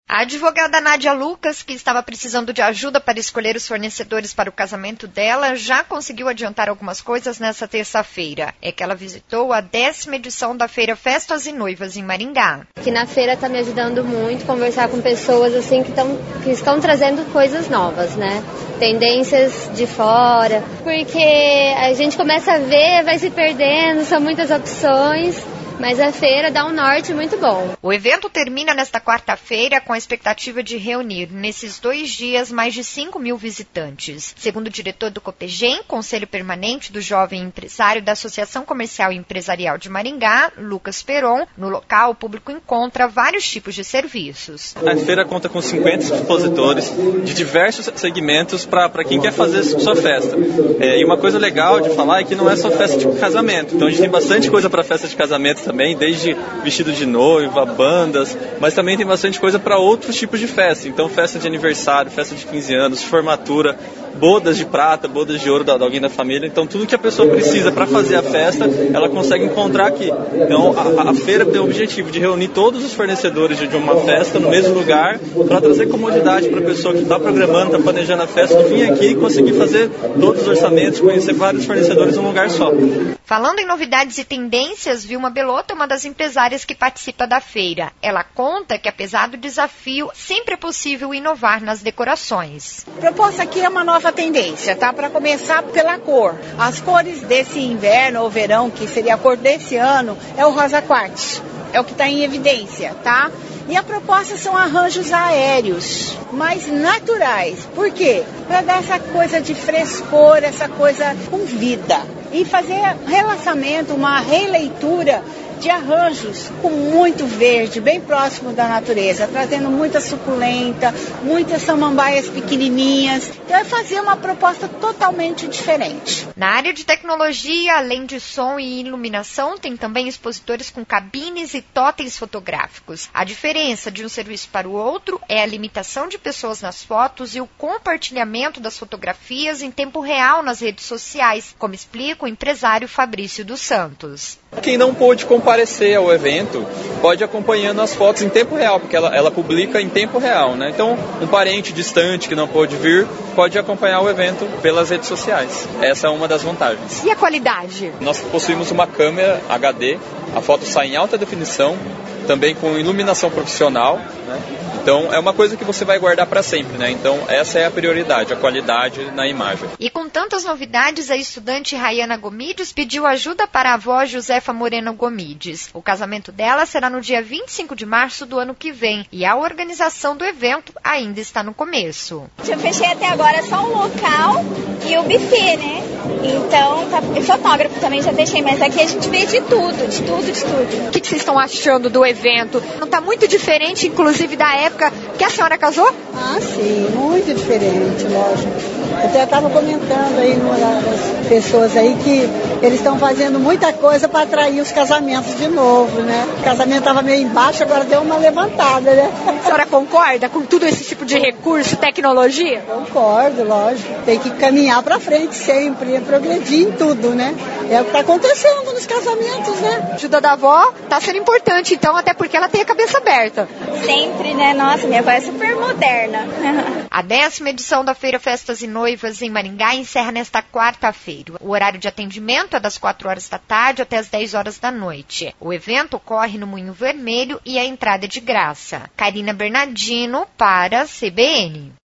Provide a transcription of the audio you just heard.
A advogada Nádia Lucas, que estava precisando de ajuda para escolher os fornecedores para o casamento dela, já conseguiu adiantar algumas coisas nessa terça-feira. É que ela visitou a 10ª edição da Feira Festas e Noivas em Maringá. Que na feira está me ajudando muito, conversar com pessoas assim que estão trazendo coisas novas, né? Tendências de fora, porque a gente começa a ver, vai se perdendo, são muitas opções. Mas a feira dá um norte muito bom. O evento termina nesta quarta-feira com a expectativa de reunir, nesses 2 dias, mais de 5.000 visitantes. Segundo o diretor do COPEGEM, Conselho Permanente do Jovem Empresário da Associação Comercial e Empresarial de Maringá, Lucas Peron, no local o público encontra vários tipos de serviços. A feira conta com 50 expositores de diversos segmentos para quem quer fazer sua festa. E uma coisa legal de falar é que não é só festa de casamento. Então a gente tem bastante coisa para festa de casamento também, desde vestido de noiva, bandas, mas também tem bastante coisa para outros tipos de festa. Então, festa de aniversário, festa de 15 anos, formatura, bodas de prata, bodas de ouro de alguém da família. Então, tudo que a pessoa precisa para fazer a festa, ela consegue encontrar aqui. Então, a feira tem o objetivo de reunir todos os fornecedores de uma festa no mesmo lugar, para trazer comodidade para a pessoa que está programando, está planejando a festa, vir aqui e conseguir fazer todos os orçamentos, conhecer vários fornecedores em um lugar só. Falando em novidades e tendências, Vilma Belotto é uma das empresárias que participa da feira. Ela conta que, apesar do desafio, sempre é possível inovar nas decorações. A proposta aqui é uma nova tendência, tá? Para começar pela cor. As cores desse inverno ou verão, que seria a cor desse ano, é o rosa quartz. É o que está em evidência, tá? E a proposta são arranjos aéreos, mais naturais. Por quê? Para dar essa coisa de frescor, essa coisa com vida. E fazer relançamento, uma releitura de arranjos com muito verde, bem próximo da natureza, trazendo muita suculenta, muitas samambaias pequenininhas. Então é fazer uma proposta totalmente diferente. Na área de tecnologia, além de som e iluminação, tem também expositores com cabines e totens fotográficos. A diferença de um serviço para o outro é a limitação de pessoas nas fotos e o compartilhamento das fotografias em tempo real nas redes sociais, como explica o empresário Fabrício dos Santos. Quem não pôde comparecer ao evento pode ir acompanhando as fotos em tempo real, porque ela publica em tempo real, né? Então, um parente distante que não pôde vir pode acompanhar o evento pelas redes sociais. Essa é uma das vantagens. E a qualidade? Nós possuímos uma câmera HD, a foto sai em alta definição, também com iluminação profissional, né? Então, é uma coisa que você vai guardar para sempre, né? Então, essa é a prioridade, a qualidade na imagem. E com tantas novidades, a estudante Rayana Gomides pediu ajuda para a avó Josefa Moreno Gomides. O casamento dela será no dia 25 de março do ano que vem e a organização do evento ainda está no começo. Eu fechei até agora só o local e o buffet, né? Então, e fotógrafo também já deixei, mas aqui a gente vê de tudo, de tudo, de tudo. O que vocês estão achando do evento? Não está muito diferente, inclusive, da época que a senhora casou? Ah, sim, muito diferente, lógico. Até estava comentando aí das pessoas aí que eles estão fazendo muita coisa para atrair os casamentos de novo, né? O casamento estava meio embaixo, agora deu uma levantada, né? A senhora concorda com tudo esse tipo de recurso, tecnologia? Concordo, lógico. Tem que caminhar para frente sempre, progredir em tudo, né? É o que está acontecendo nos casamentos, né? A ajuda da avó está sendo importante, então, até porque ela tem a cabeça aberta. Sempre, né? Nossa, minha avó é super moderna. A 10ª edição da Feira Festas e Noivas em Maringá encerra nesta quarta-feira. O horário de atendimento é das 4 horas da tarde até as 10 horas da noite. O evento ocorre no Moinho Vermelho e a entrada é de graça. Karina Bernardino para a CBN.